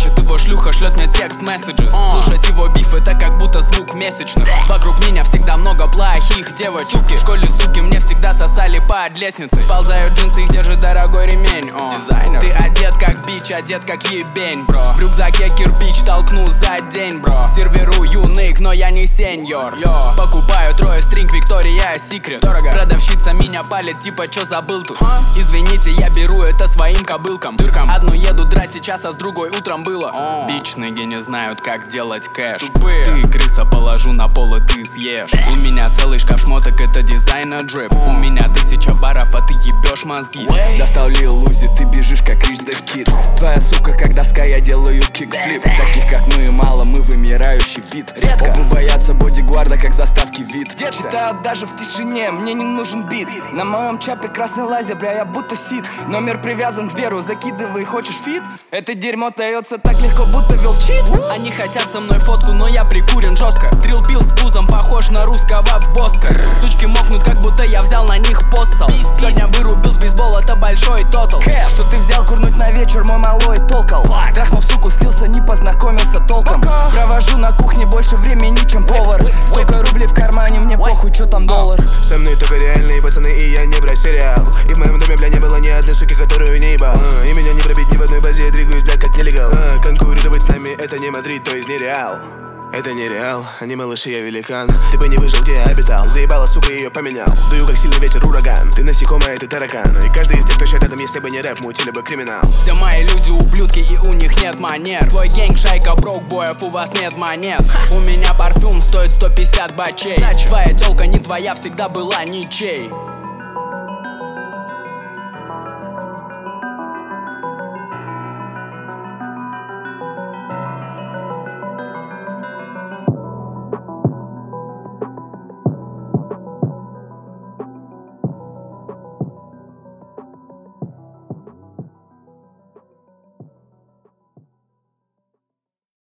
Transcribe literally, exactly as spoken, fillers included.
хочет, его шлюха шлет мне текст месседжес. Слушать его биф это как будто звук месячных. Вокруг меня всегда много плохих девочек. В школе суки мне всегда сосали под лестницей. Сползают джинсы, их держит дорогой ремень. Дизайнер. Ты одет как бич, одет как ебень, бро. В рюкзаке кирпич толкну за день, бро. Серверую ник, но я не сеньор. Йо. Покупаю трое стринг, Виктория Секрет. Дорого. Продавщица меня палит, типа чё забыл тут? а? Извините, я беру это своим кобылкам. Дыркам. Одну еду драть сейчас, а с другой утром было. О. Бич-ныги не знают, как делать кэш. Тупые. Ты, крыса, положу на пол и ты съешь. У меня целый шкаф шмоток, это дизайнер дрип. У меня тысяча баров, а ты ебешь мозги. Достал Лил Узи, ты бежишь как Рич да Кид. Твоя сука как доска, я делаю кикфлип. Таких как мы мало, мы вымирающий вид. Редко. Оба боятся бодигварда, как заставки вид. Читают даже в тишине, мне не нужен бит. На моем чапе красный лазер, бля, я будто сит. Номер привязан к Сберу, закидывай, хочешь фит? Это дерьмо дается так легко, будто вел чит. Они хотят со мной фотку, но я прикурен жестко. Трил пил с пузом, похож на русского в Боско. Сучки мокнут, как будто я взял на них посол. Сегодня вырубил с бейсбола, это большой тотал. Что ты взял курнуть на вечер, мой малой толкал. Трахнул суку, слился, не познакомился толком. Провожу на кухне больше времени, чем повар. Столько рублей в кармане, мне похуй, чё там доллар. Со мной только реальные пацаны, и я не про сериал. И в моем доме, бля, не было ни одной суки, которую не ебал. И меня не пробить ни в одной базе, я двигаюсь, бля, как нелегал. Конкурировать с нами это не Мадрид, то есть не Реал. Это не Реал, они малыши, я великан. Ты бы не выжил, где я обитал. Заебала, сука, ее поменял. Дую, как сильный ветер, ураган. Ты насекомое, ты таракан. И каждый из тех, кто еще рядом, если бы не рэп, мутили бы криминал. Все мои люди ублюдки, и у них нет манер. Твой гэнг, шайка, брок боев, у вас нет монет. У меня парфюм стоит сто пятьдесят бачей. Твоя тёлка не твоя, всегда была ничей.